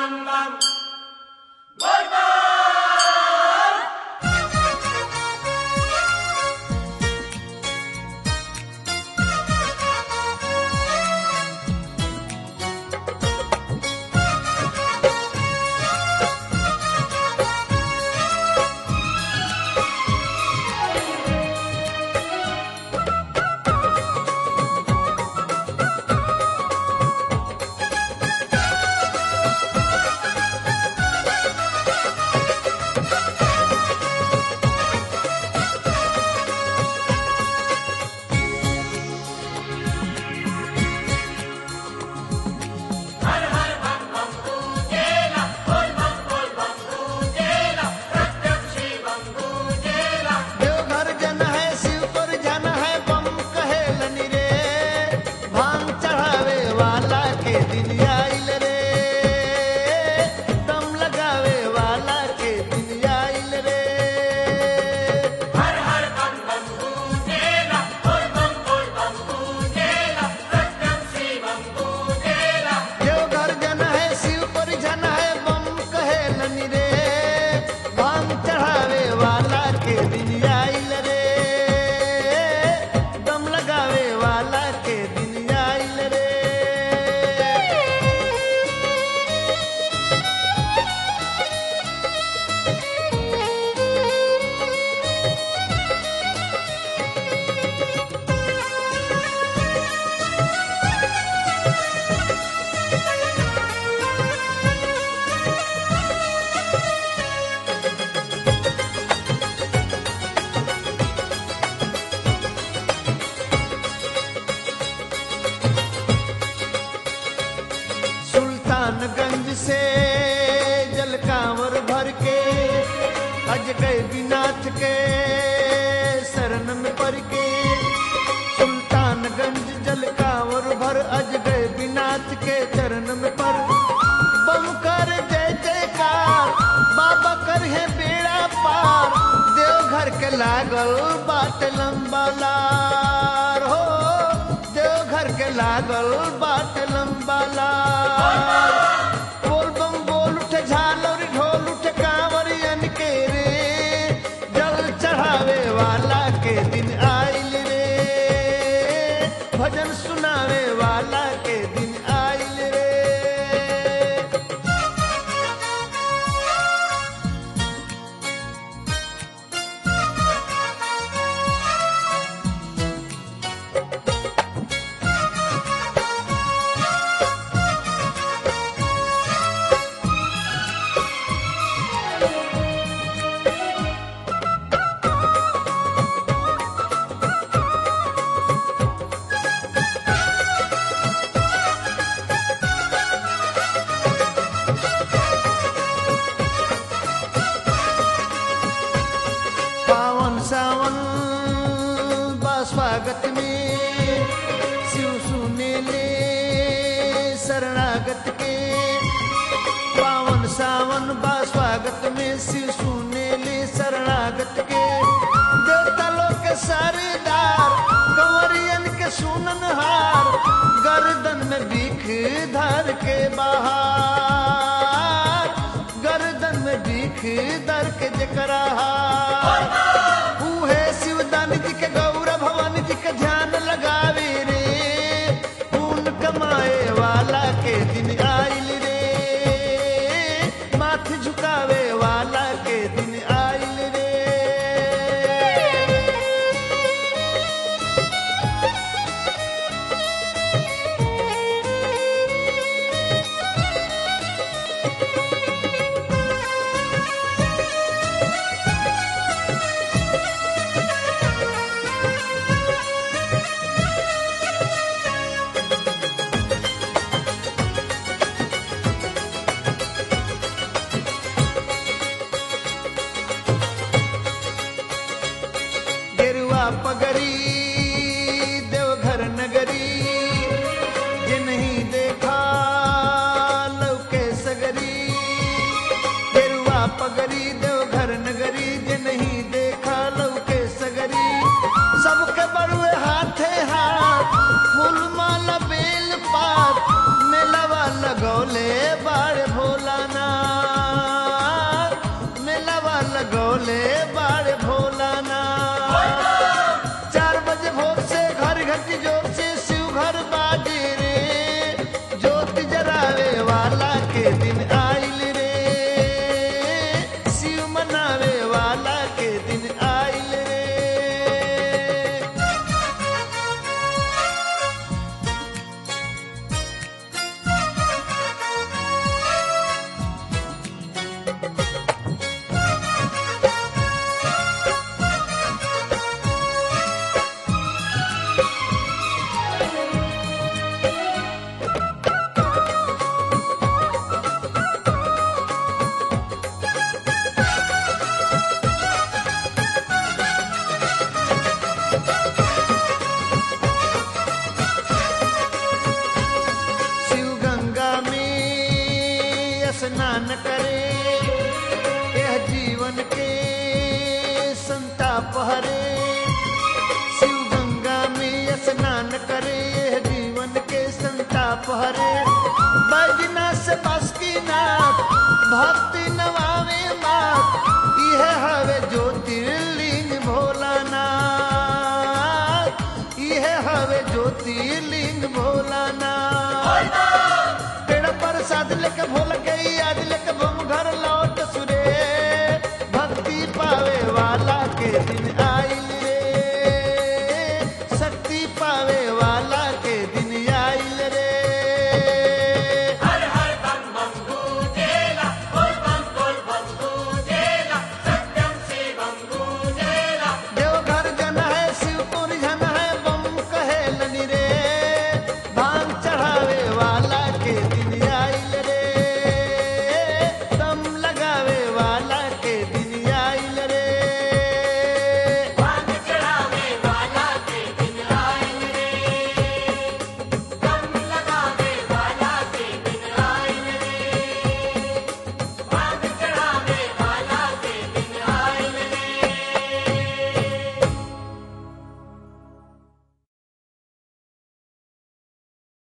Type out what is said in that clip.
सुल्तानगंज से जल कांवर भर के अज गए विनाथ के शरण में पड़ के। सुल्तानगंज जल कांवर भर अज गए विनाथ के चरण में पड़। बम कर जय जयकार बाबा कर है बेड़ा पार। देवघर के लागल बाट लंबा लार हो, देवघर के लागल बाट लंबा लार। बोल बम बोल उठे झालर ढोल उठे कांवरियन के रे। जल चढ़ावे वाला के दिन आइल रे, भजन सुनावे वाला के दिन आइल रे। सावन बा स्वागत में शिव सुने ले शरणागत के। पावन सावन बा स्वागत में शिव सुने ले शरणागत के। देवता लोग के सरदार कंवरियन के सुनन हार। गर्दन में बीख धर के बाहर, गर्दन में बीख धर के जकरा हार। शिवदानी जी के गौर भवानी जी के ध्यान लगावे रे। पुण्य कमाए वाला के दिन आइल रे, माथ झुकावे वाला के दिन आइल रे। स्नान करे, यह जीवन के संताप हरे। शिव गंगा में स्नान करे, यह जीवन के संताप हरे। बैजनाथ से बासुकीनाथ भक्ति नवावे मात, यह हवे ज्योतिर्लिंग भोलानाथ, यह हवे ज्योतिर्लिंग भोलानाथ। पेड़ पर साध लेके भोल के याद ले